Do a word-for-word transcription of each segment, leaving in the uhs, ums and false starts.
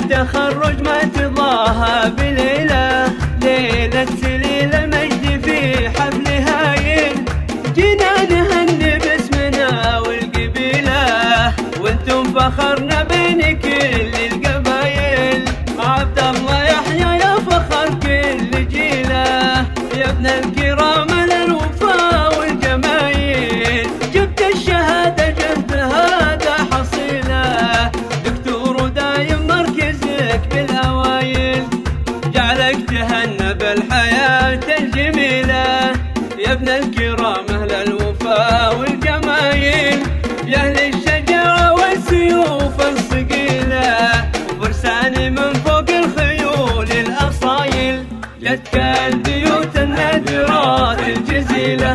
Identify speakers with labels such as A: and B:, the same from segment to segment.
A: التخرج ما تضاهى بليلة، ليلة سليل المجد في حفل هايل، جينا نهني باسمنا والقبيلة، وانتم فخرنا بين كل القبايل. عبد الله يحيى يا فخر كل جيله، يا ابن الكرام للوفا والجمايل، جبت الشهادة جهد هذا حصيله، دكتور ودايم مركزك بالاوائل، جعلك تهنى بالحياة الجميلة، يا ابن الكرام اهل الوفا والجمايل، يا اهل الشجاعة والسيوف الثقيلة، وفرسان من فوق الخيول الاصايل، جدك البيوت النادرات الجزيلة،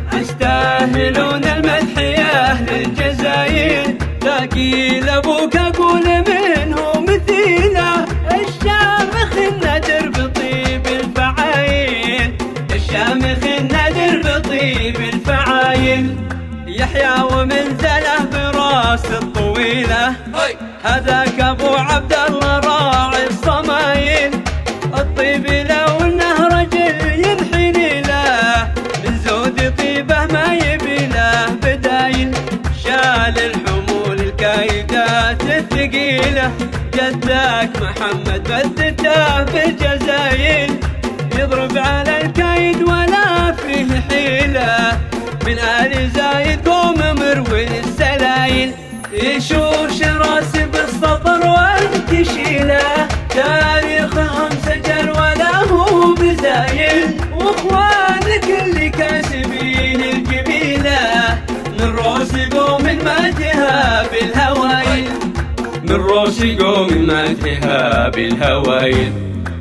A: تستاهلون المدح يا اهل الجزايل، لاقي لابوك اقول منه مثيله، الشامخ النادر بطيب الفعايل، الشامخ النادر بطيب الفعايل، يحيى ومنزله براس الطويله، هذاك ابو عبد الله راعي الصمايل، الطيب لو انه رجل ينحني له، من زود طيبه ما يبي له بدايل، شال الحمول الكايدات الثقيله، جدك محمد بدته بالجزايل، يضرب على الكايد ولا فيه حيله، من آل زايد قوم مروي السلايل، يشوش راسي بالسطر وانت شيله، تاريخهم سجل ولا هو بزايل، واخوانك اللي كاسبين الجميله، من روس قوم مادها بالهوايل، من روس قوم مادها بالهوايل،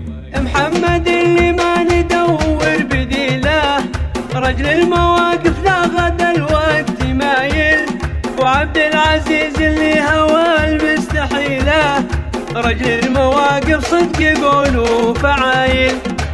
A: محمد اللي ما ندور بديله، رجل المواقف لا غدا الوقت مايل، وعبد العزيز اللي هوى المستحيله، رجل المواقف صدق يقولوا فعايل،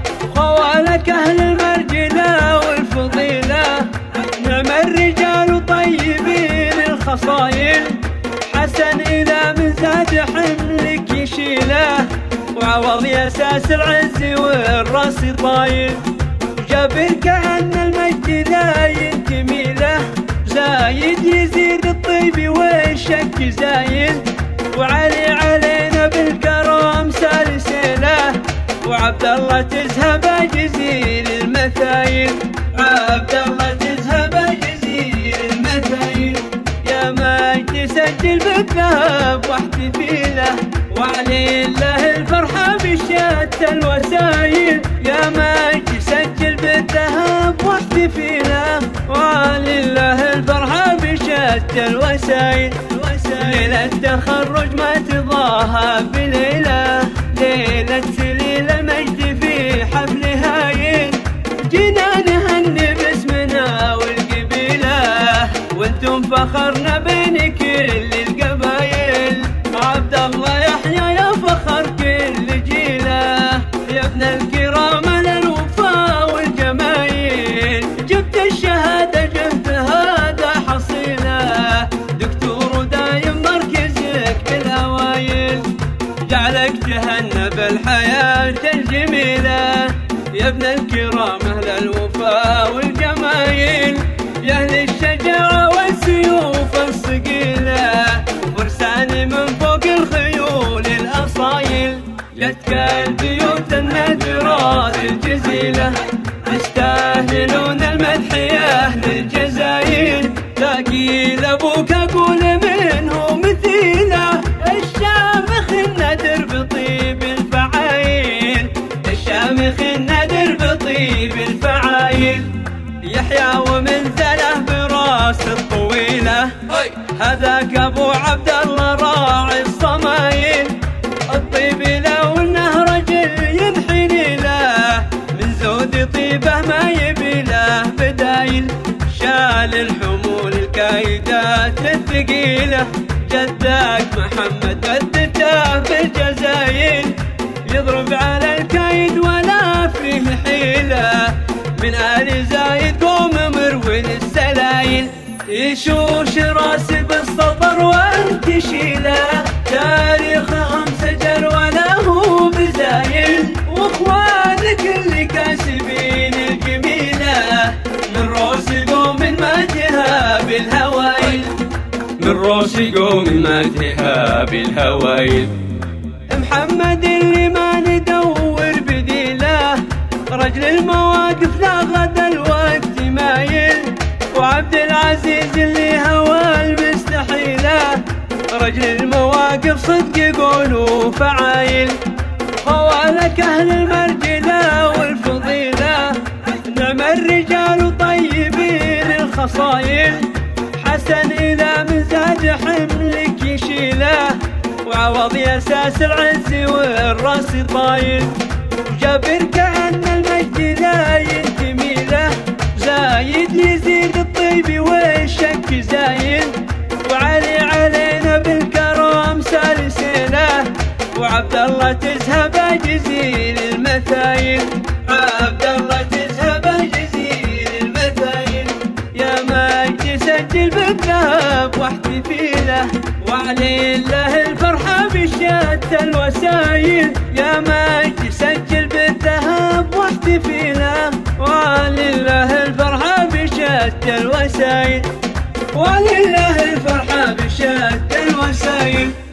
A: خوالك اهل المرجله والفضيله، نعم الرجال طيبين الخصايل، حسن اذا من زاد حملك يشيله، وعوض يا اساس العز والراس طايل، جابر كأن المجد لا ينتمي له، زايد يزيد الطيب والشك زايد، وعلي علينا بالكرم سالسيله، وعبد الله تذهب جزيل المثايل، عبد الله تذهب جزيل المثايل، يا مجد سجل بالذهب واحتفيله، وعلي الله الفرحة بشتى الوسايل، يا مجد سجل بالذهب واحتفيله، وعلي الله الفرحة بشتى الوسايل، ليلة التخرج ما تضاهى بليلة، ليلة سليل المجد في حفل هايل، جينا نهني باسمنا والقبيلة، وانتم فخرنا بين كل القبايل، عبد الله يحيى يا فخر كل جيله، يا ابن الكرام للوفا والجمايل، جبت الشهادة جهد هذا حصيله، دكتور ودايم مركزك بالاوائل، جعلك تهنى بالحياة الجميلة، يا ابن الكرام اهل الوفا والجمايل، يا اهل الشجاعة والسيوف الثقيلة، وفرسان من فوق الخيول الاصايل، جدك البيوت النادرات الجزيلة، تستاهلون المدح يا اهل الجزايل، لاقي لابوك اقول منه مثيله، الشامخ النادر بطيب الفعايل، الشامخ النادر بطيب الفعايل، يحيى ومنزله براس الطويله، هذاك ابو عبد الله راعي الصمايل، الطيب لو انه رجل ينحني له، من زود طيبه ما يبي له بدايل، شال الحمول الكايدات الثقيله، جدك محمد بدته بالجزايل، يضرب على الكايد ولا فيه حيله، من آل زايد قوم مروي السلايل، يشوش راسي بالسطر وانت شيله، تاريخهم سجل ولا من روس يقوم مدحها بالهوايل. محمد اللي ما ندور بديله، رجل المواقف لا غدا الوقت مايل. وعبد العزيز اللي هوى المستحيله، رجل المواقف صدق يقولوا فعايل. خوالك اهل المرجله والفضيله، نعم الرجال وطيبين الخصايل. حسن الى مزاج حملك يشيله، وعوض ياساس العز والراس طايل. جابر كأن المجد لا ينتمي له، زايد يزيد الطيب والشك زايل. وعلي علينا بالكرم سالسينه، وعبد الله تذهب جزيل المثايل. عبد الله تذهب جزيل المثايل. يا مجد سجل بالذهب واحتفي له، وعليه الفرحة بشتى الوسايل. يا مجد سجل بالذهب واحتفي له، ولله الفرحة بشتى الوسايل. ولله الفرحة بشتى الوسايل.